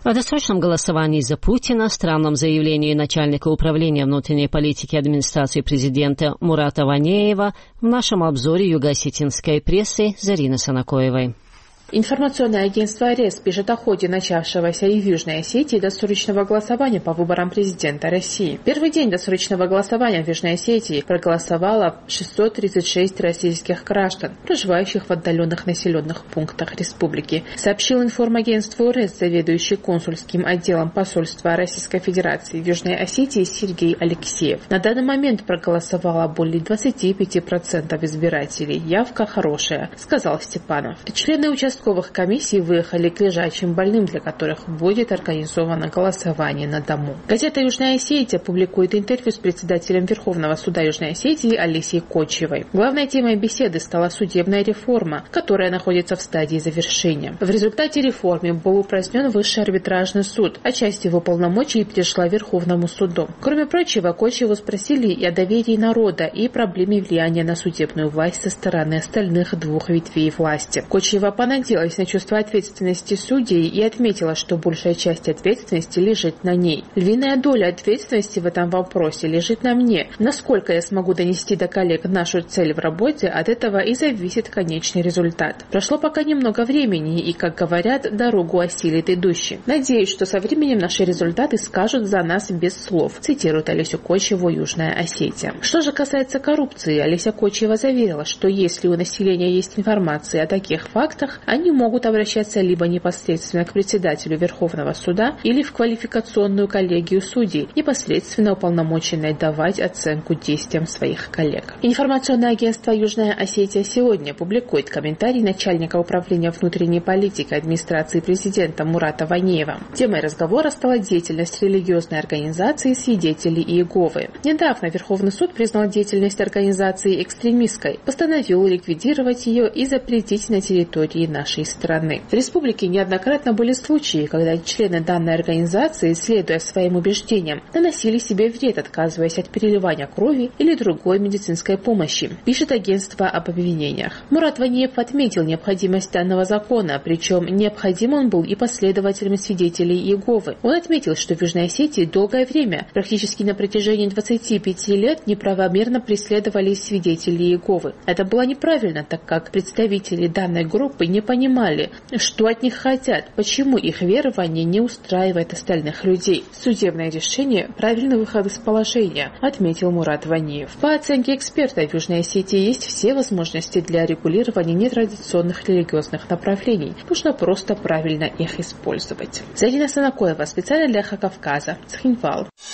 О досрочном голосовании за Путина, странном заявлении начальника управления внутренней политики администрации президента Мурата Ванеева в нашем обзоре юго-осетинской прессы Зарины Санакоевой. Информационное агентство РЕС пишет о ходе начавшегося и в Южной Осетии досрочного голосования по выборам президента России. Первый день досрочного голосования в Южной Осетии проголосовало 636 российских граждан, проживающих в отдаленных населенных пунктах республики, сообщил информагентству РЕС заведующий консульским отделом посольства Российской Федерации в Южной Осетии Сергей Алексеев. На данный момент проголосовало более 25% избирателей. Явка хорошая, сказал Степанов. Члены участковых комиссий выехали к лежачим больным, для которых будет организовано голосование на дому. Газета «Южная Осетия» публикует интервью с председателем Верховного суда Южной Осетии Олесей Кочевой. Главной темой беседы стала судебная реформа, которая находится в стадии завершения. В результате реформы был упразднен Высший арбитражный суд, а часть его полномочий перешла Верховному суду. Кроме прочего, Кочеву спросили и о доверии народа, и проблеме влияния на судебную власть со стороны остальных двух ветвей власти. Кочева понадеялась на чувство ответственности судей и отметила, что большая часть ответственности лежит на ней. Львиная доля ответственности в этом вопросе лежит на мне. Насколько я смогу донести до коллег нашу цель в работе, от этого и зависит конечный результат. Прошло пока немного времени, и, как говорят, дорогу осилит идущий. Надеюсь, что со временем наши результаты скажут за нас без слов, цитирует Олесю Кочеву «Южная Осетия». Что же касается коррупции, Олеся Кочева заверила, что если у населения есть информация о таких фактах, они могут обращаться либо непосредственно к председателю Верховного суда или в квалификационную коллегию судей, непосредственно уполномоченной давать оценку действиям своих коллег. Информационное агентство «Южная Осетия» сегодня публикует комментарий начальника управления внутренней политики администрации президента Мурата Ванеева. Темой разговора стала деятельность религиозной организации «Свидетели Иеговы». Недавно Верховный суд признал деятельность организации экстремистской, постановил ликвидировать ее и запретить на территории нашей страны. В республике неоднократно были случаи, когда члены данной организации, следуя своим убеждениям, наносили себе вред, отказываясь от переливания крови или другой медицинской помощи, пишет агентство об обвинениях. Мурат Ванеев отметил необходимость данного закона, причем необходим он был и последователям свидетелей Иеговы. Он отметил, что в Южной Осетии долгое время, практически на протяжении 25 лет, неправомерно преследовались свидетели Иеговы. Это было неправильно, так как представители данной группы не понимали, что от них хотят, почему их верование не устраивает остальных людей. Судебное решение – правильный выход из положения, отметил Мурат Ванеев. По оценке эксперта, в Южной Осетии есть все возможности для регулирования нетрадиционных религиозных направлений. Нужно просто правильно их использовать. Зарина Санакоева, специально для Эхо Кавказа, Цхинвал.